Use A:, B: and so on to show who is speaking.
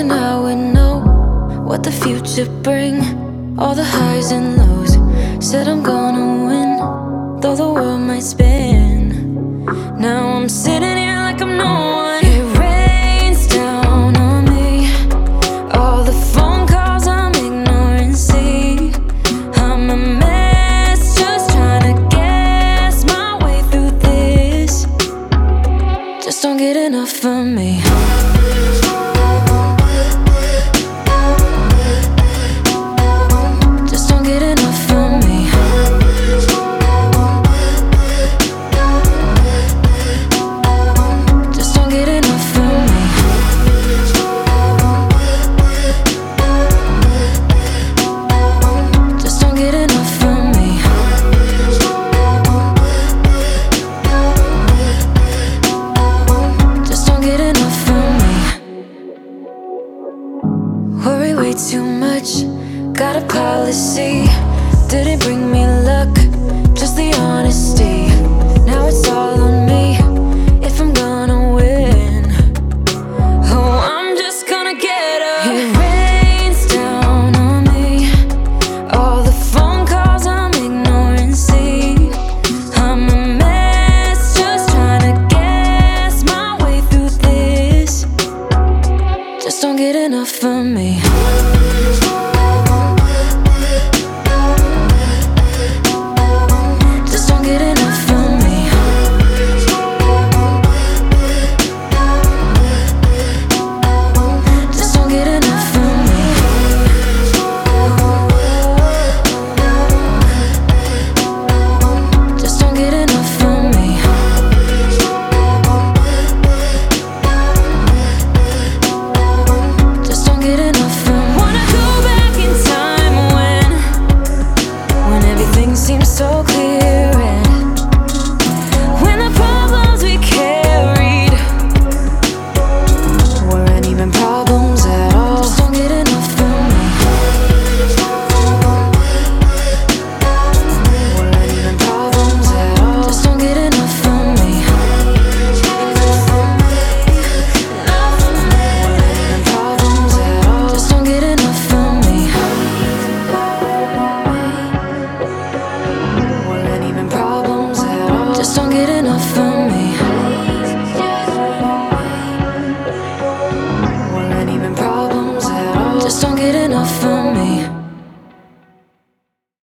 A: thinking I would know what the future bring. All the highs and lows. Said I'm gonna win, though the world might spin. Now I'm sitting here like I'm no one. It rains down on me. All the phone calls I'm ignoring. See, I'm a mess, just trying to guess my way through this. Just don't get enough of me. Worry way too much, got a policy. Didn't bring me luck, just the honesty.